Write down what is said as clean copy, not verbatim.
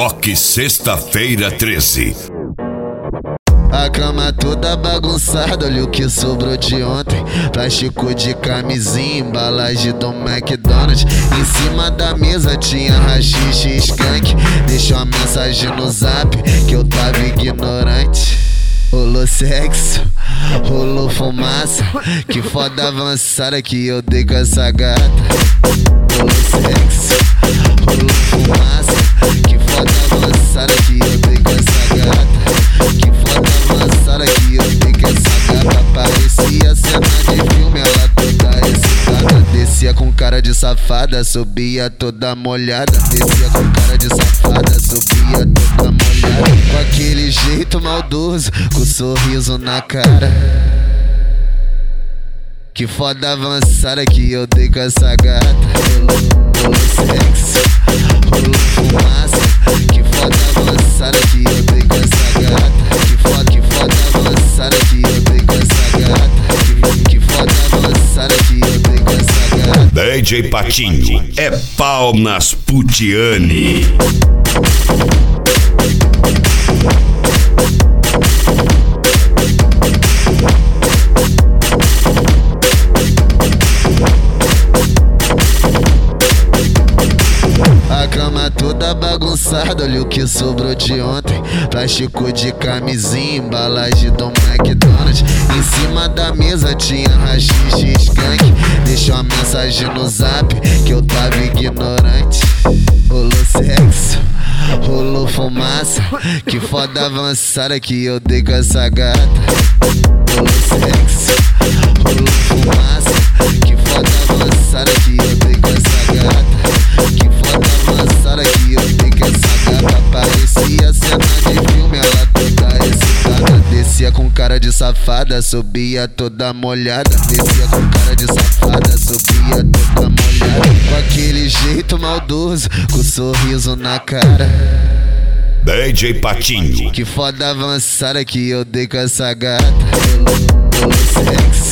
Rock Sexta-feira 13. A cama toda bagunçada, olha o que sobrou de ontem. Plástico de camisinha, embalagem do McDonald's. Em cima da mesa tinha haxixe e skunk. Deixou uma mensagem no zap que eu tava ignorante. Rolou sexo, rolou fumaça. Que foda avançada que eu dei com essa gata. Rolou sexo, rolou fumaça. Que foda avançada que eu dei com essa gata. Que foda avançada que eu dei com essa gata. Parecia cena de filme, ela toda excitada. Descia com cara de safada, subia toda molhada. Descia com cara de safada, subia toda molhada. Com aquele jeito maldoso, com sorriso na cara. Que foda avançada que eu dei com essa gata. Rolou sexo, rolou fumaça. Que foda avançada que eu dei com essa gata. Que foda avançada que eu dei com essa gata. Que foda avançada que eu dei com essa gata. DJ Patinho é pau nas Putiane. A cama toda bagunçada, olha o que sobrou de ontem. Plástico de camisinha, embalagem do McDonald's. Em cima da mesa tinha haxixe e skunk. Deixou uma mensagem no zap que eu tava ignorante. Rolou sexo, rolou fumaça. Que foda avançada que eu dei com essa gata. Rolou sexo, rolou fumaça. Que foda avançada que eu dei com essa gata. Que foda avançada que eu dei com essa gata. Parecia cena de filme, ela toda excitada. Descia com cara de safada, subia toda molhada. Descia com cara de safada, subia toda molhada. Com aquele jeito maldoso, com sorriso na cara. DJ Patinho. Que foda avançada que eu dei com essa gata. Rolou sexo,